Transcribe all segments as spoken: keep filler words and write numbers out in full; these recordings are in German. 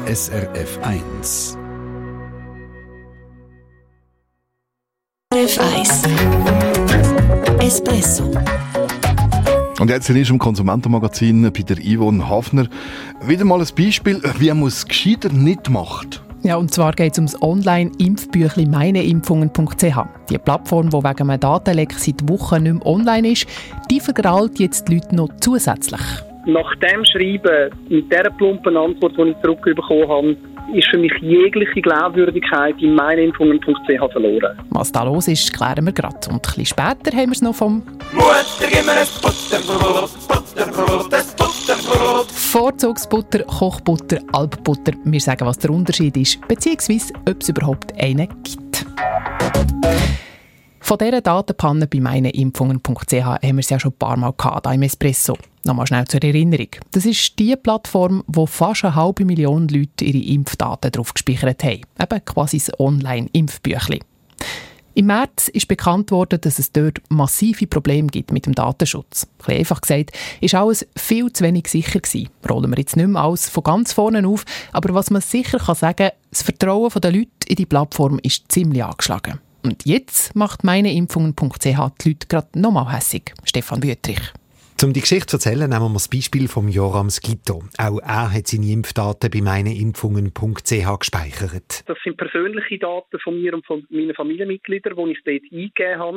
S R F eins. S R F eins Espresso. Und jetzt ist im Konsumentenmagazin bei der Yvonne Hafner wieder mal ein Beispiel, wie man es gescheiter nicht macht. Ja, und zwar geht es um das Online-Impfbüchlein meineimpfungen punkt c h. Die Plattform, die wegen einem Datenleck seit Wochen nicht mehr online ist, die vergrault jetzt die Leute noch zusätzlich. Nach dem Schreiben, mit dieser plumpen Antwort, die ich zurückbekommen habe, ist für mich jegliche Glaubwürdigkeit in meineimpfungen punkt c h verloren. Was da los ist, klären wir gerade. Und ein bisschen später haben wir es noch vom Mutter, gib mir ein Butterbrot, Butterbrot, ein Butterbrot. Vorzugsbutter, Kochbutter, Alpbutter. Wir sagen, was der Unterschied ist, beziehungsweise ob es überhaupt einen gibt. Von dieser Datenpanne bei meineimpfungen punkt c h haben wir es ja schon ein paar Mal gehabt, hier im Espresso. Nochmal schnell zur Erinnerung. Das ist die Plattform, wo fast eine halbe Million Leute ihre Impfdaten drauf gespeichert haben. Eben quasi das Online-Impfbüchlein. Im März ist bekannt worden, dass es dort massive Probleme gibt mit dem Datenschutz. Ein bisschen einfach gesagt, ist alles viel zu wenig sicher gewesen. Rollen wir jetzt nicht mehr alles von ganz vorne auf, aber was man sicher kann sagen, das Vertrauen der Leute in die Plattform ist ziemlich angeschlagen. Und jetzt macht meineimpfungen punkt c h die Leute gerade nochmal hässig. Stefan Wüttrich. Um die Geschichte zu erzählen, nehmen wir das Beispiel von Joram Skito. Auch er hat seine Impfdaten bei meineimpfungen punkt c h gespeichert. Das sind persönliche Daten von mir und von meinen Familienmitgliedern, die ich dort eingegeben habe.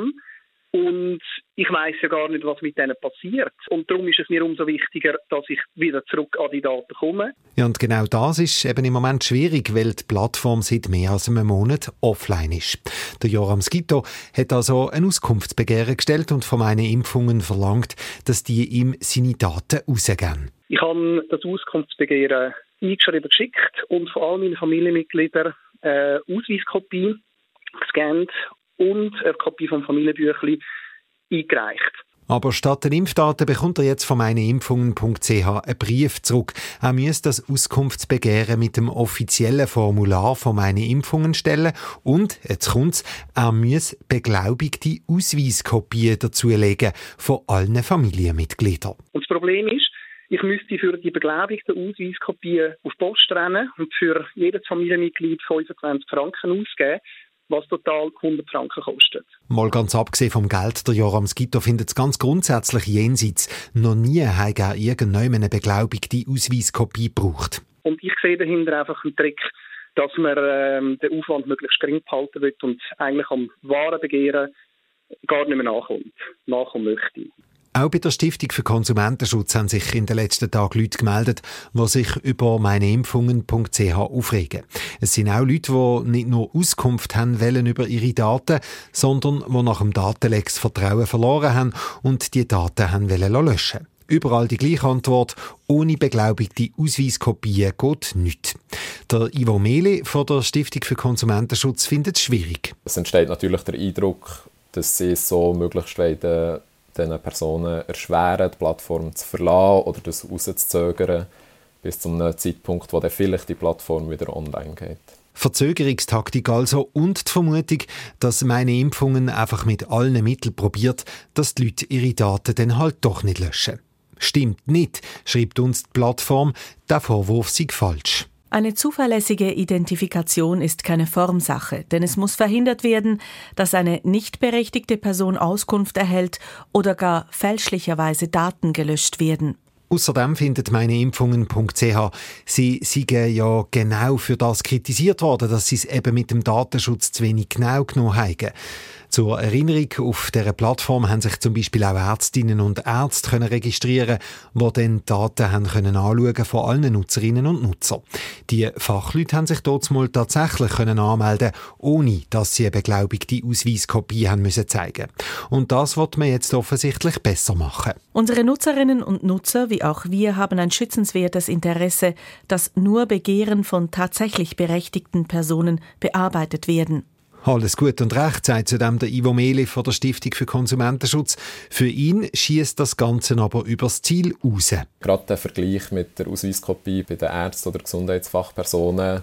Und ich weiss ja gar nicht, was mit denen passiert. Und darum ist es mir umso wichtiger, dass ich wieder zurück an die Daten komme. Ja, und genau das ist eben im Moment schwierig, weil die Plattform seit mehr als einem Monat offline ist. Der Joram Skito hat also ein Auskunftsbegehren gestellt und von meineimpfungen verlangt, dass die ihm seine Daten rausgeben. Ich habe das Auskunftsbegehren eingeschrieben geschickt und von all meinen Familienmitgliedern eine Ausweiskopie gescannt und eine Kopie vom Familienbüchlein eingereicht. Aber statt den Impfdaten bekommt er jetzt von meineimpfungen punkt c h einen Brief zurück. Er muss das Auskunftsbegehren mit dem offiziellen Formular von meineimpfungen stellen und, jetzt kommt's, er muss beglaubigte Ausweiskopien dazulegen von allen Familienmitgliedern. Und das Problem ist, ich müsste für die beglaubigten Ausweiskopien auf die Post rennen und für jedes Familienmitglied fünfundzwanzig Franken ausgeben, was total hundert Franken kostet. Mal ganz abgesehen vom Geld, der Joram Skito findet es ganz grundsätzlich jenseits. Noch nie hat er irgendwann eine beglaubigte Ausweiskopie gebraucht. Und ich sehe dahinter einfach einen Trick, dass man ähm, den Aufwand möglichst gering behalten will und eigentlich am wahren Begehren gar nicht mehr nachkommt, nachkommen möchte. Auch bei der Stiftung für Konsumentenschutz haben sich in den letzten Tagen Leute gemeldet, die sich über meineimpfungen punkt c h aufregen. Es sind auch Leute, die nicht nur Auskunft haben wollen über ihre Daten, sondern die nach dem Datenleck das Vertrauen verloren haben und die Daten haben wollen löschen. Überall die gleiche Antwort: ohne beglaubigte Ausweiskopien geht nichts. Der Ivo Meli von der Stiftung für Konsumentenschutz findet es schwierig. Es entsteht natürlich der Eindruck, dass sie es so möglichst wollen, diesen Personen erschweren, die Plattform zu verlassen oder das rauszuzögern, bis zu einem Zeitpunkt, wo dann vielleicht die Plattform wieder online geht. Verzögerungstaktik also und die Vermutung, dass meineimpfungen einfach mit allen Mitteln probiert, dass die Leute ihre Daten dann halt doch nicht löschen. Stimmt nicht, schreibt uns die Plattform, der Vorwurf sei falsch. Eine zuverlässige Identifikation ist keine Formsache, denn es muss verhindert werden, dass eine nicht berechtigte Person Auskunft erhält oder gar fälschlicherweise Daten gelöscht werden. Außerdem findet meineimpfungen punkt c h, sie seien ja genau für das kritisiert worden, dass sie es eben mit dem Datenschutz zu wenig genau genommen haben. Zur Erinnerung, auf dieser Plattform haben sich zum Beispiel auch Ärztinnen und Ärzte können registrieren, die dann Daten haben können anschauen von allen Nutzerinnen und Nutzern. Die Fachleute haben sich dort mal tatsächlich können anmelden, ohne dass sie eine beglaubigte Ausweiskopie haben müssen zeigen. Und das wird man jetzt offensichtlich besser machen. Unsere Nutzerinnen und Nutzer, wie auch wir, haben ein schützenswertes Interesse, dass nur Begehren von tatsächlich berechtigten Personen bearbeitet werden. Alles gut und recht, sagt zudem der Ivo Meli von der Stiftung für Konsumentenschutz. Für ihn schiesst das Ganze aber übers Ziel raus. Gerade der Vergleich mit der Ausweiskopie bei den Ärzten oder Gesundheitsfachpersonen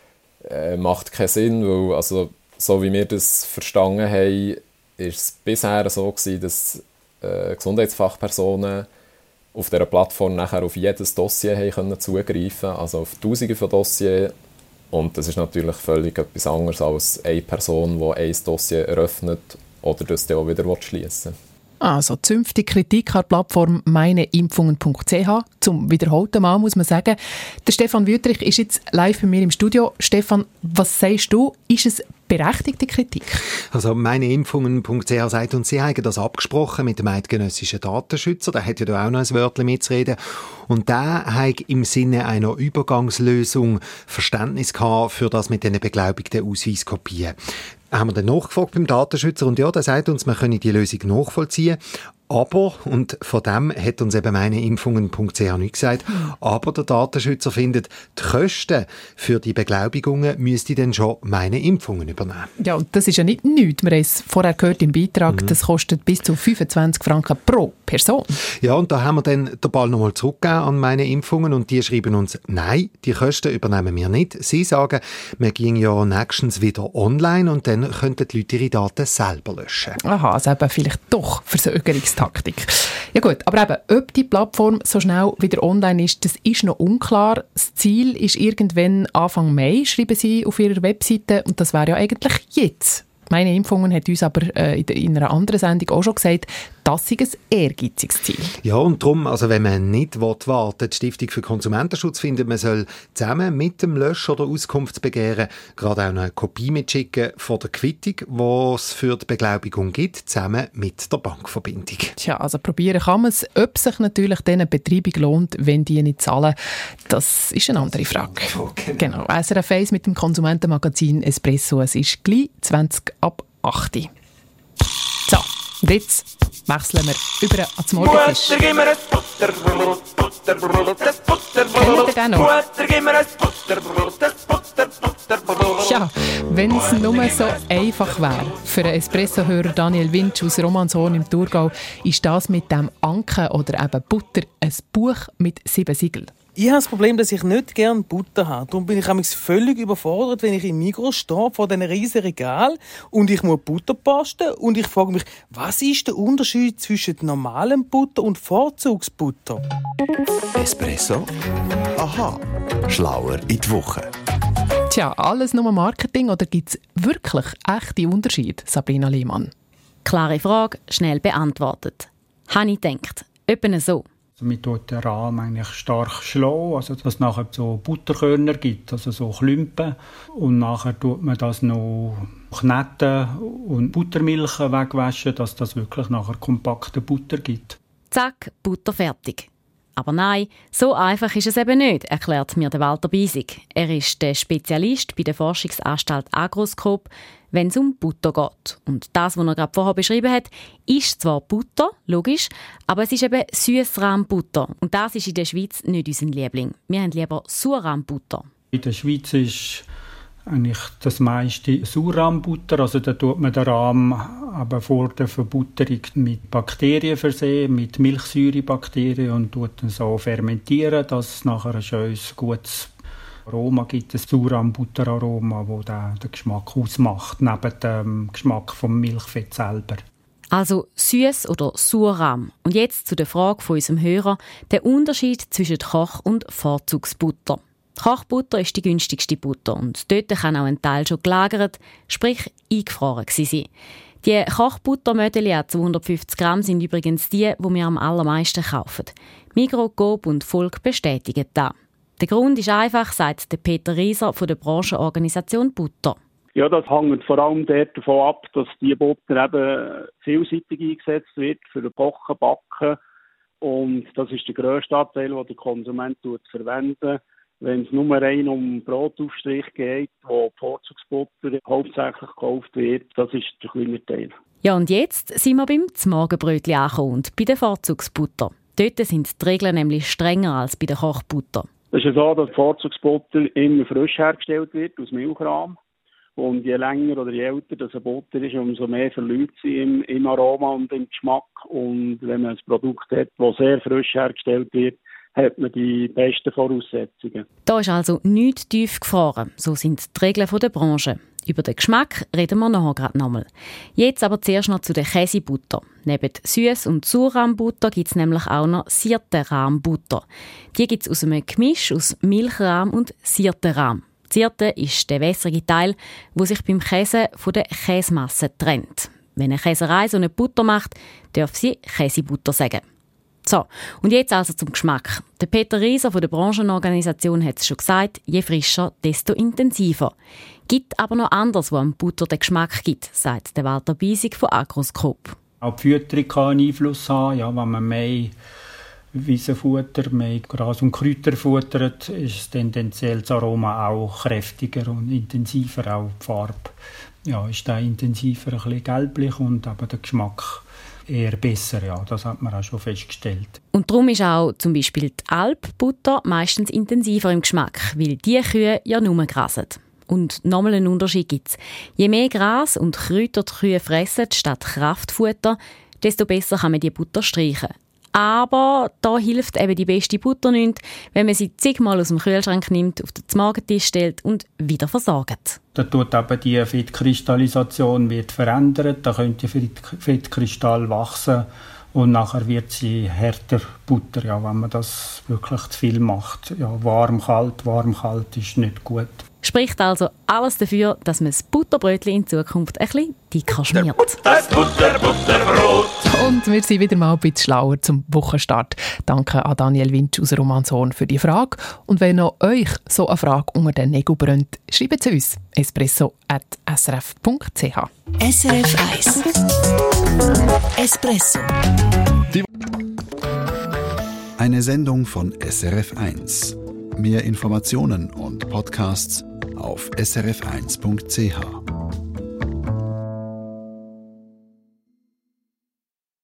äh, macht keinen Sinn, weil also, so wie wir das verstanden haben, ist es bisher so gewesen, dass äh, Gesundheitsfachpersonen auf dieser Plattform nachher auf jedes Dossier haben können zugreifen, also auf Tausende von Dossiers. Und das ist natürlich völlig etwas anderes als eine Person, die ein Dossier eröffnet oder das dann auch wieder schließen will. Also zünftige Kritik an der Plattform meineimpfungen punkt c h. Zum wiederholten Mal muss man sagen, der Stefan Wüthrich ist jetzt live bei mir im Studio. Stefan, was sagst du? Ist es berechtigte Kritik? Also meineimpfungen punkt c h sagt uns, sie haben das abgesprochen mit dem eidgenössischen Datenschützer. Der hat ja da auch noch ein Wörtchen mitzureden. Und der hat im Sinne einer Übergangslösung Verständnis gehabt für das mit diesen beglaubigten Ausweiskopien. Haben wir dann nachgefragt beim Datenschützer und ja, der sagt uns, wir können die Lösung nachvollziehen. Aber, und von dem hat uns eben meineimpfungen punkt c h nicht gesagt, aber der Datenschützer findet, die Kosten für die Beglaubigungen müsste dann schon Meineimpfungen übernehmen. Ja, und das ist ja nicht nichts. Wir haben es vorher gehört im Beitrag, mhm. das kostet bis zu fünfundzwanzig Franken pro Person. Ja, und da haben wir dann den Ball nochmal zurückgegeben an Meineimpfungen und die schreiben uns, nein, die Kosten übernehmen wir nicht. Sie sagen, wir gehen ja nächstens wieder online und dann könnten die Leute ihre Daten selber löschen. Aha, also eben vielleicht doch Versögerungs Taktik. Ja gut, aber eben, ob die Plattform so schnell wieder online ist, das ist noch unklar. Das Ziel ist irgendwann Anfang Mai, schreiben sie auf ihrer Webseite, und das wäre ja eigentlich jetzt. Meineimpfungen hat uns aber äh, in einer anderen Sendung auch schon gesagt, das ist ein ehrgeiziges Ziel. Ja, und darum, also wenn man nicht warten will, die Stiftung für Konsumentenschutz findet, man soll zusammen mit dem Lösch- oder Auskunftsbegehren gerade auch noch eine Kopie mitschicken von der Quittung, die es für die Beglaubigung gibt, zusammen mit der Bankverbindung. Tja, also probieren kann man es. Ob sich natürlich diese Betreibung lohnt, wenn die nicht zahlen, das ist eine andere Frage. Genau. S R F eins mit dem Konsumentenmagazin Espresso. Es ist gleich zwanzig ab acht. So, und jetzt wechseln wir über ans Morgenfisch. Mutter, gib mir ein Butterbrot, Butterbrot, das Butterbrot. Kennt ihr den noch? Mutter, gib mir ein Butterbrot, das Butter, Butterbrot. Ja, wenn es nur so einfach wäre. Für einen Espresso-Hörer Daniel Winch aus Romanshorn im Thurgau ist das mit dem Anken oder eben Butter ein Buch mit sieben Siegeln. Ich habe das Problem, dass ich nicht gerne Butter habe. Darum bin ich manchmal völlig überfordert, wenn ich im Migros stehe, vor diesem riesigen Regal und ich muss Butter posten und ich frage mich, was ist der Unterschied zwischen normalem Butter und Vorzugsbutter? Espresso? Aha, schlauer in die Woche. Tja, alles nur Marketing oder gibt es wirklich echte Unterschiede, Sabrina Lehmann? Klare Frage, schnell beantwortet. Habe ich gedacht. Etwa so. Man tut den Rahm eigentlich stark schlagen, also dass es nachher so Butterkörner gibt, also so Klümpen. Und nachher tut man das noch kneten und Buttermilch wegwaschen, dass das wirklich nachher kompakte Butter gibt. Zack, Butter fertig. Aber nein, so einfach ist es eben nicht, erklärt mir der Walter Biesig. Er ist der Spezialist bei der Forschungsanstalt Agroscope, wenn es um Butter geht. Und das, was er gerade vorher beschrieben hat, ist zwar Butter, logisch, aber es ist eben Süssrahmbutter. Und das ist in der Schweiz nicht unser Liebling. Wir haben lieber Sauerrahmbutter. In der Schweiz ist eigentlich das meiste Sauerrahmbutter. Also da tut man den Rahm aber vor der Verbutterung mit Bakterien versehen, mit Milchsäurebakterien und tut dann so fermentieren, dass es nachher ein schönes, gutes Aroma gibt, ein Sauerrahmbutteraroma, das den Geschmack ausmacht, neben dem Geschmack vom Milchfett selber. Also süß oder Sauerrahm. Und jetzt zu der Frage von unserem Hörer, der Unterschied zwischen Koch- und Vorzugsbutter. Kochbutter ist die günstigste Butter und dort kann auch ein Teil schon gelagert, sprich eingefroren sein. Die Kochbuttermödeli an zweihundertfünfzig Gramm sind übrigens die, die wir am allermeisten kaufen. Migros, Coop und Volk bestätigen das. Der Grund ist einfach, sagt der Peter Rieser von der Branchenorganisation Butter. Ja, das hängt vor allem davon ab, dass die Butter eben vielseitig eingesetzt wird für das Kochen, Backen. Und das ist der grösste Anteil, den der Konsument verwendet. Wenn es nur rein um Brotaufstrich geht, wo die Vorzugsbutter hauptsächlich gekauft wird, das ist der kleine Teil. Ja, und jetzt sind wir beim Z'Morgenbrötli angekommen und bei der Vorzugsbutter. Dort sind die Regeln nämlich strenger als bei der Kochbutter. Es ist ja so, dass die Vorzugsbutter immer frisch hergestellt wird, aus Milchrahm. Und je länger oder je älter das eine Butter ist, umso mehr verliert sie im, im Aroma und im Geschmack. Und wenn man ein Produkt hat, das sehr frisch hergestellt wird, hat man die besten Voraussetzungen. Da ist also nichts tief gefroren. So sind die Regeln der Branche. Über den Geschmack reden wir nachher gerade nochmal. Jetzt aber zuerst noch zu der Käsebutter. Neben Süß- und Sauerrahmbutter gibt es nämlich auch noch Sirtenrahmbutter. Die gibt es aus einem Gemisch aus Milchrahm und Sirtenrahm. Sirte ist der wässrige Teil, wo sich beim Käse von der Käsemasse trennt. Wenn eine Käserei so eine Butter macht, darf sie Käsebutter sagen. So, und jetzt also zum Geschmack. Der Peter Rieser von der Branchenorganisation hat es schon gesagt, je frischer, desto intensiver. Gibt aber noch anderes, was am Butter den Geschmack gibt, sagt der Walter Biesig von Agroscope. Auch die Fütterung kann einen Einfluss haben. Ja, wenn man mehr Wiesenfutter, mehr Gras- und Kräuter futtert, ist tendenziell das Aroma auch kräftiger und intensiver. Auch die Farbe ja, ist da intensiver, ein bisschen gelblich und aber der Geschmack eher besser, ja, das hat man auch schon festgestellt. Und darum ist auch zum Beispiel die Alpbutter meistens intensiver im Geschmack, weil die Kühe ja nur grasen. Und nochmal einen Unterschied gibt es. Je mehr Gras und Kräuter die Kühe fressen statt Kraftfutter, desto besser kann man die Butter streichen. Aber da hilft eben die beste Butter nicht, wenn man sie zigmal aus dem Kühlschrank nimmt, auf den Morgentisch stellt und wieder versorgt. Da tut eben die Fettkristallisation wird verändert, da könnte der Fettkristall wachsen und nachher wird sie härter Butter, ja, wenn man das wirklich zu viel macht. Ja, warm, kalt, warm, kalt ist nicht gut. Spricht also alles dafür, dass man das Butterbrötchen in Zukunft ein bisschen dicker schmiert. Das Butter, Butterbrot. Und wir sind wieder mal ein bisschen schlauer zum Wochenstart. Danke an Daniel Winch aus Romanshorn für die Frage. Und wenn noch euch so eine Frage unter den Nägeln brennt, schreibt sie uns. espresso at s r f punkt c h. S R F eins Espresso. Eine Sendung von S R F eins. Mehr Informationen und Podcasts auf s r f eins punkt c h.